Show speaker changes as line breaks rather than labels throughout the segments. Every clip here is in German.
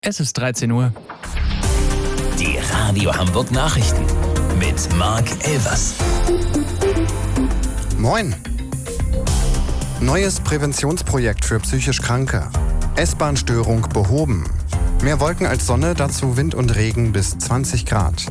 Es ist 13 Uhr.
Die Radio Hamburg Nachrichten mit Marc Elvers.
Moin! Neues Präventionsprojekt für psychisch Kranke. S-Bahn-Störung behoben. Mehr Wolken als Sonne, dazu Wind und Regen bis 20 Grad.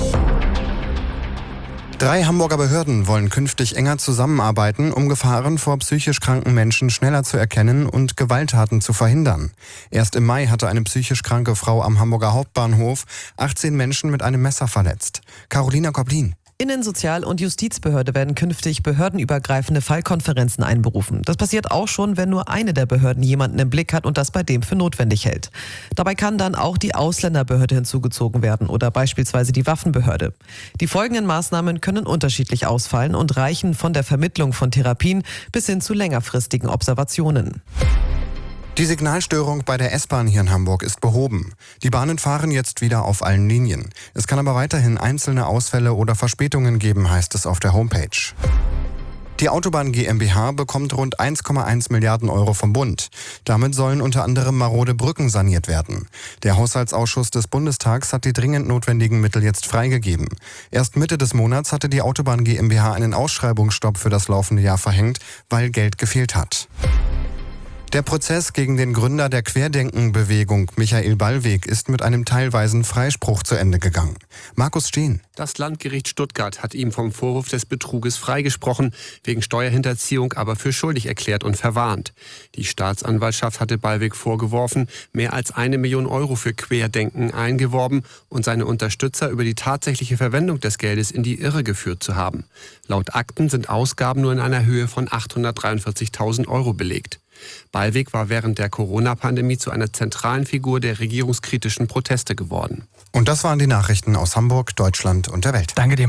3 Hamburger Behörden wollen künftig enger zusammenarbeiten, um Gefahren vor psychisch kranken Menschen schneller zu erkennen und Gewalttaten zu verhindern. Erst im Mai hatte eine psychisch kranke Frau am Hamburger Hauptbahnhof 18 Menschen mit einem Messer verletzt. Carolina Koplin.
Innen-, Sozial- und Justizbehörde werden künftig behördenübergreifende Fallkonferenzen einberufen. Das passiert auch schon, wenn nur eine der Behörden jemanden im Blick hat und das bei dem für notwendig hält. Dabei kann dann auch die Ausländerbehörde hinzugezogen werden oder beispielsweise die Waffenbehörde. Die folgenden Maßnahmen können unterschiedlich ausfallen und reichen von der Vermittlung von Therapien bis hin zu längerfristigen Observationen.
Die Signalstörung bei der S-Bahn hier in Hamburg ist behoben. Die Bahnen fahren jetzt wieder auf allen Linien. Es kann aber weiterhin einzelne Ausfälle oder Verspätungen geben, heißt es auf der Homepage. Die Autobahn GmbH bekommt rund 1,1 Milliarden Euro vom Bund. Damit sollen unter anderem marode Brücken saniert werden. Der Haushaltsausschuss des Bundestags hat die dringend notwendigen Mittel jetzt freigegeben. Erst Mitte des Monats hatte die Autobahn GmbH einen Ausschreibungsstopp für das laufende Jahr verhängt, weil Geld gefehlt hat. Der Prozess gegen den Gründer der Querdenken-Bewegung, Michael Ballweg, ist mit einem teilweisen Freispruch zu Ende gegangen. Markus Steen.
Das Landgericht Stuttgart hat ihm vom Vorwurf des Betruges freigesprochen, wegen Steuerhinterziehung aber für schuldig erklärt und verwarnt. Die Staatsanwaltschaft hatte Ballweg vorgeworfen, mehr als 1 Million Euro für Querdenken eingeworben und seine Unterstützer über die tatsächliche Verwendung des Geldes in die Irre geführt zu haben. Laut Akten sind Ausgaben nur in einer Höhe von 843.000 Euro belegt. Ballweg war während der Corona-Pandemie zu einer zentralen Figur der regierungskritischen Proteste geworden.
Und das waren die Nachrichten aus Hamburg, Deutschland und der Welt.
Danke dir.